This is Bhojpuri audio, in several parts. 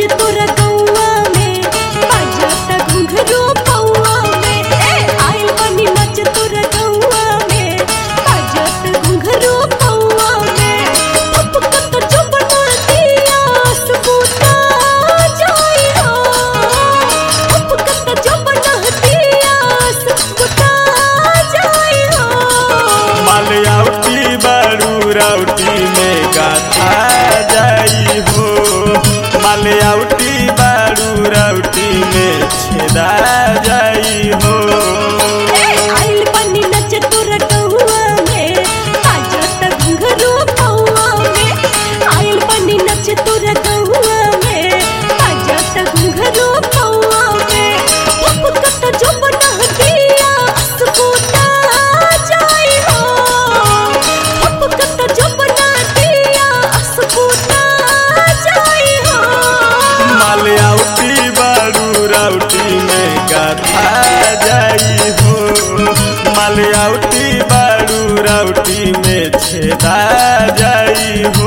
नच तोरा गौआ में बजाता घुंघरू पौआ में। आइल बनी नच तोरा गौआ में बजाता घुंघरू पौआ में। फुफकत जो बना दिया सबूता जाई हो। फुफकत जो बना दिया सबूता जाई हो। मालयावटी बारू राउटी में गाथा जाई हो। मालयावटी बारू राउटी में छेदा जाई हो। आइल बनी नच तोरा गौआ में बजाता घुंघरू पौआ में। आइल बनी नच तोरा गौआ में बजाता घुंघरू पौआ में। फुफकत जो बना दिया सबूता जाई हो। फुफकत जो बना दिया सबूता जाई हो। मालयावटी बारू राउटी में गाथा जाई हो। मालयावटी बारू राउटी में छेदा जाई हो।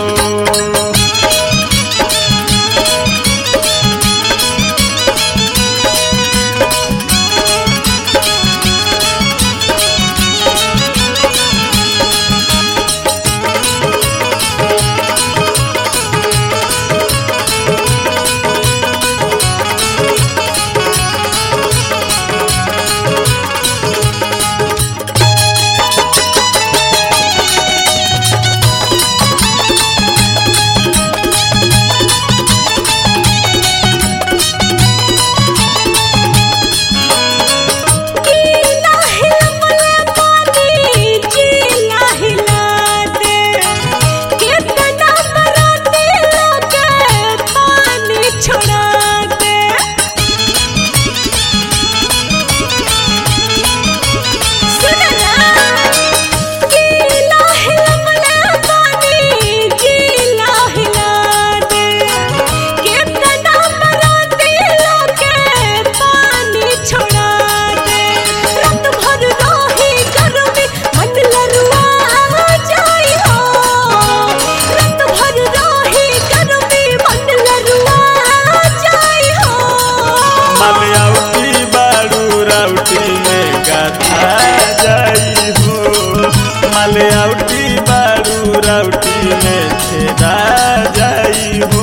मालयावटी बारू राउटी में गाथा जाई हो। मालयावटी बारू राउटी में छेदा जाई हो।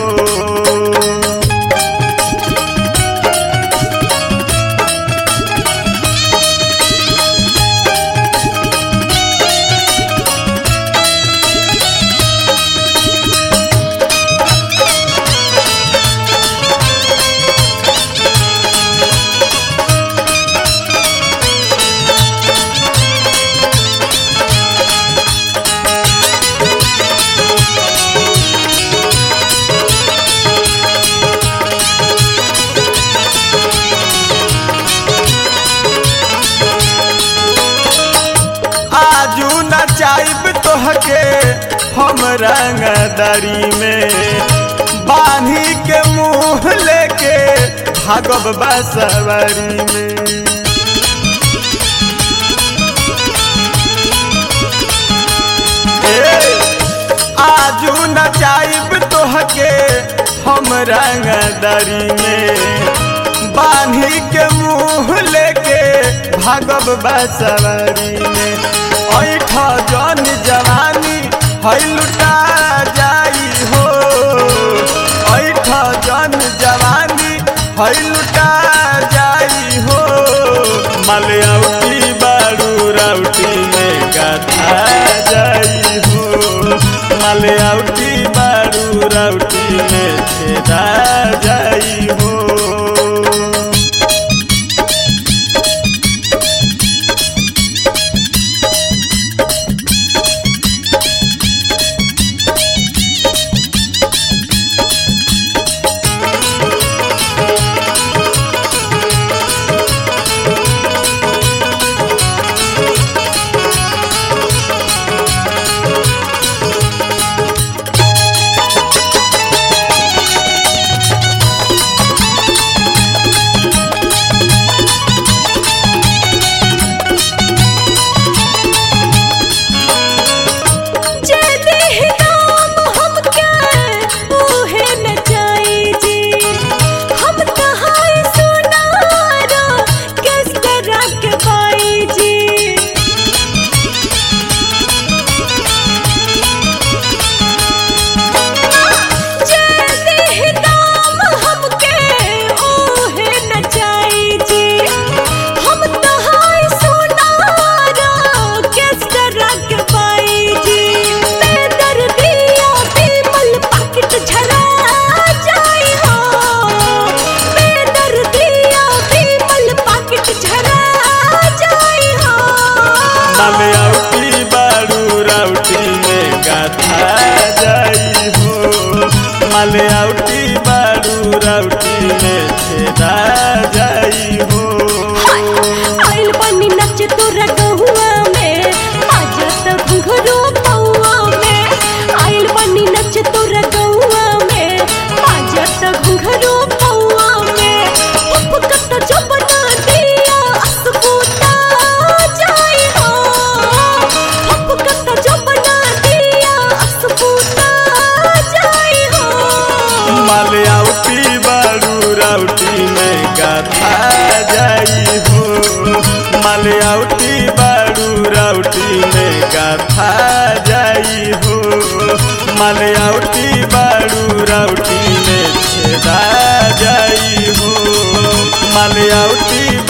आजू नचाइब तोहके हम रंगदारी में। बांधी के मुँह लेके भागब बसवारी में। आजू नचाइब तोहके हम रंगदारी में। बांधी के मुँह लेके भागब बसवारी में। ऐठा जन जवानी है लुटा जाई हो। ऐठा जन जवानी है लुटा जाई हो। मालयावटी बारू राउटी में गाथा जाई हो। मालयावटी बारू राउटी में छेदा जाई हो। मलयाउटी बारू राउटी में छेदा जाई हो। आइल बनी नच तोरा गहुआ में बाजत घुंघरू पौआ में। आइल बनी नच तोरा गहुआ में बाजत घुंघरू पौआ में। फुफकत जो बना दिया असबूता जाई हो। फुफकत जो बना दिया असबूता जाई हो। मलयाउटी बारू राउटी में गाथा जाई हो। मलयाउटी बारू राउटी में गाथा जाई हो। मलयाउटी बारू राउटी में छेदा जाई हो। मलयाउटी